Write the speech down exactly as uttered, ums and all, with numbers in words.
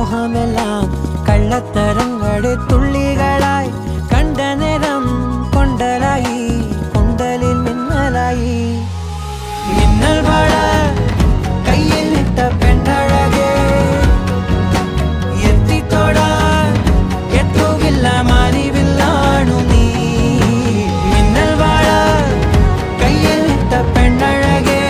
മോഹമെല്ലാം കള്ളത്തരങ്ങളുടെ തുള്ളികളായി കണ്ട നേരം കൊണ്ടലായി കൊണ്ടലിൽ മിന്നലായി മിന്നൽ വള കയ്യിൽ ഇട്ട പെണ്ണഴകെ എത്തിത്തോടാൻ എത്തുകില്ല